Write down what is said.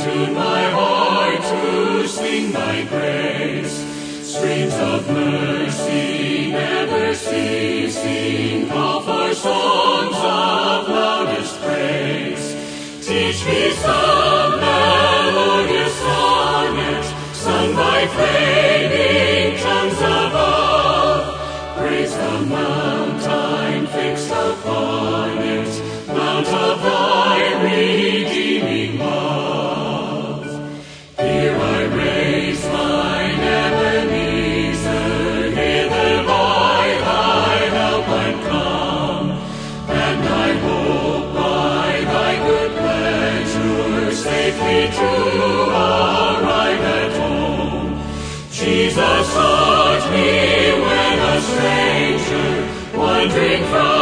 Tune my heart to sing thy praise. Streams of mercy never ceasing, call for songs of loudest praise. Teach me some melodious sonnet, sung by flaming tongues above. Praise the mount I'm fixed upon it, mount of thy redeeming love. Here I raise mine Ebenezer, hither by thy help I'm come, and I hope by thy good pleasure safely to arrive at home. Jesus sought me when a stranger, wandering from